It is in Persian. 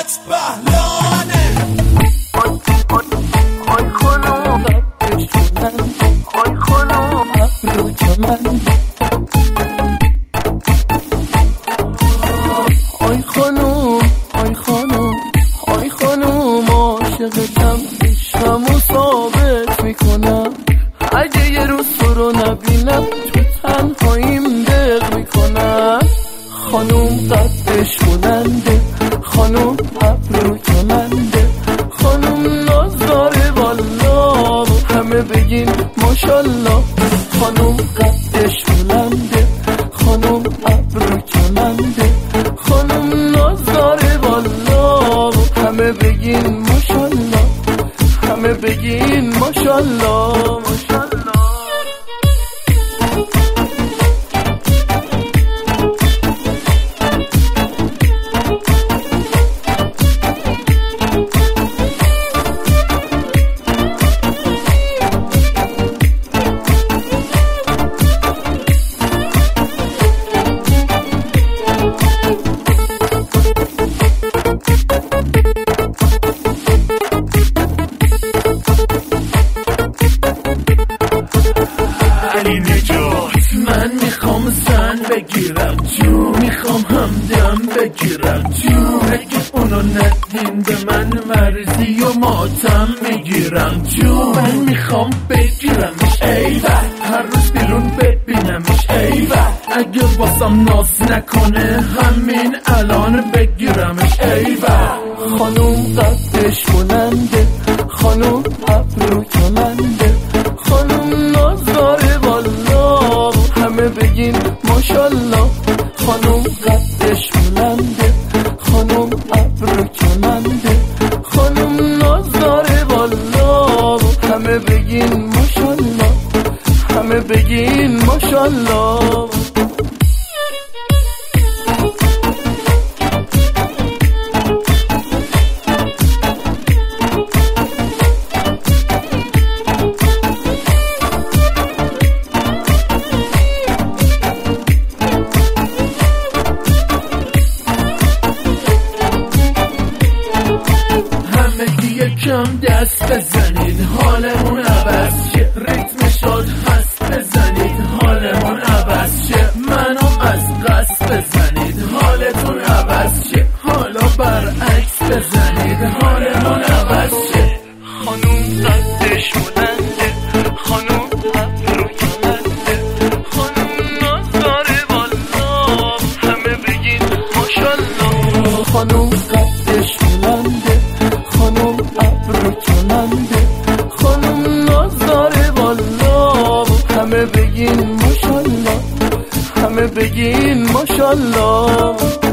عکس بهلانه. آی خانم آی خانم ابروج من، آی خانم آی خانم آی خانم عاشقتم، عشقمو ثابت میکنم. اگه یه روز تو رو نبینم تو تنهاییم دق میکنم. خانم قدش بلنده، خانم ابرو کمنده، خانم ناز داره والا، همه بگین ماشالله. خانم قدش بلنده، خانم ابرو کمنده، خانم ناز داره والا، همه بگین ماشالله، همه بگین ماشالله. علی نجات من میخوام زن بگیرم جو، میخوام همدم بگیرم جو، اگه اونو ندین به من مرزی و ماتم میگیرم جو. من میخوام بگیرمش ایوه، هر روز بیرون ببینمش ایوه، اگه واسم ناز نکنه همین الان بگیرمش ایوه. خانوم قدش بلنده، خانوم ابرو کمنده، خانوم ناز داره والا، همه بگین ماشالله. خانوم قدش بلنده، خانوم ابرو کمنده، خانوم ناز داره والا، همه بگین ماشالله، همه بگین ماشالله. یکم دست بزنید حالمون عوض شه، ریتم شد هست بزنید حالمون عوض شه، منو از قصد بزنید حالتون عوض شه، حالا برعکس بزنید حالمون عوض شه. خانوم قدش بلنده، خانوم ابرو کمنده، خانوم ناز داره والا، همه بگین ماشالله. خانوم قدش بلنده، خانوم ابرو کمنده، خانوم ناز داره والا، همه بگین ماشالله، همه بگین ماشالله.